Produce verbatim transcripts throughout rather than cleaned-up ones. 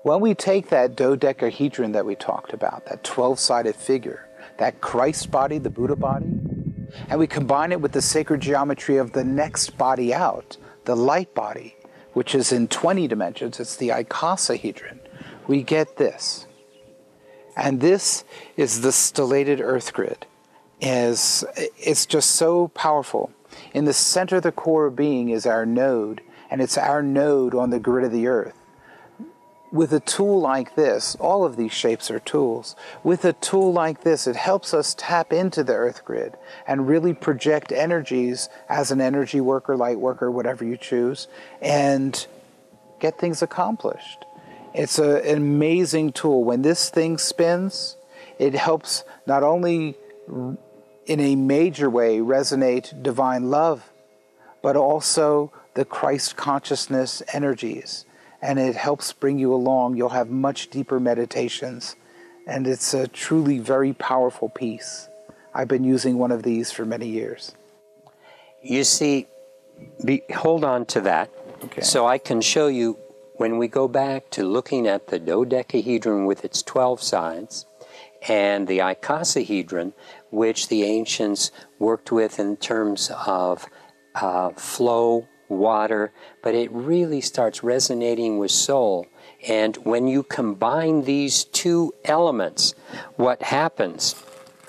When we take that dodecahedron that we talked about, that twelve-sided figure, that Christ body, the Buddha body, and we combine it with the sacred geometry of the next body out, the light body, which is in twenty dimensions, it's the icosahedron, we get this. And this is the stellated earth grid. Is It's just so powerful. In the center of the core of being is our node, and it's our node on the grid of the earth. With a tool like this, all of these shapes are tools. With a tool like this, it helps us tap into the earth grid and really project energies as an energy worker, light worker, whatever you choose, and get things accomplished. It's a, an amazing tool. When this thing spins, it helps not only in a major way resonate divine love, but also the Christ consciousness energies. And it helps bring you along. You'll have much deeper meditations. And it's a truly very powerful piece. I've been using one of these for many years. You see, be, hold on to that. Okay. So I can show you, when we go back to looking at the dodecahedron with its twelve sides, and the icosahedron, which the ancients worked with in terms of uh, flow, water, but it really starts resonating with soul. And when you combine these two elements, what happens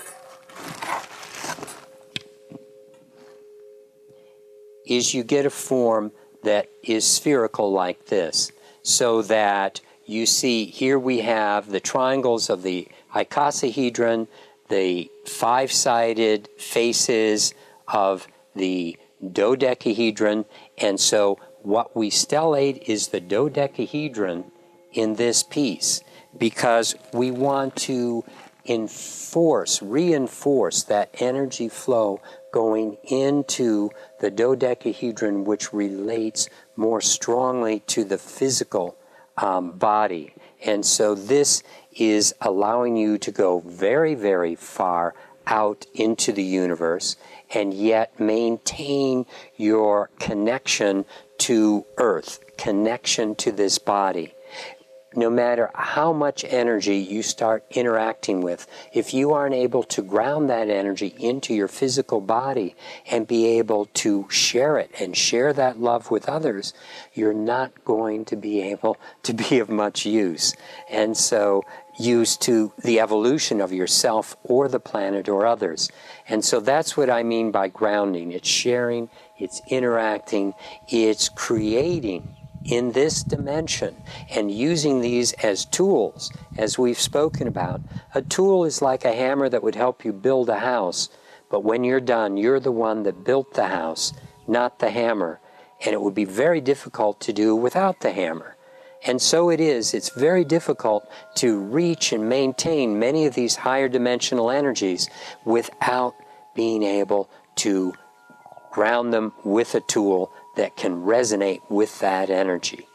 is you get a form that is spherical like this, so that you see here we have the triangles of the icosahedron, the five-sided faces of the dodecahedron, and so what we stellate is the dodecahedron in this piece, because we want to enforce, reinforce that energy flow going into the dodecahedron, which relates more strongly to the physical um, body. And so this is allowing you to go very, very far out into the universe and yet maintain your connection to Earth, connection to this body. No matter how much energy you start interacting with, if you aren't able to ground that energy into your physical body and be able to share it and share that love with others, you're not going to be able to be of much use. And so use to the evolution of yourself or the planet or others. And so that's what I mean by grounding. It's sharing, it's interacting, it's creating in this dimension and using these as tools, as we've spoken about. A tool is like a hammer that would help you build a house, but when you're done, you're the one that built the house, not the hammer, and it would be very difficult to do without the hammer. And so it is, it's very difficult to reach and maintain many of these higher dimensional energies without being able to ground them with a tool that can resonate with that energy.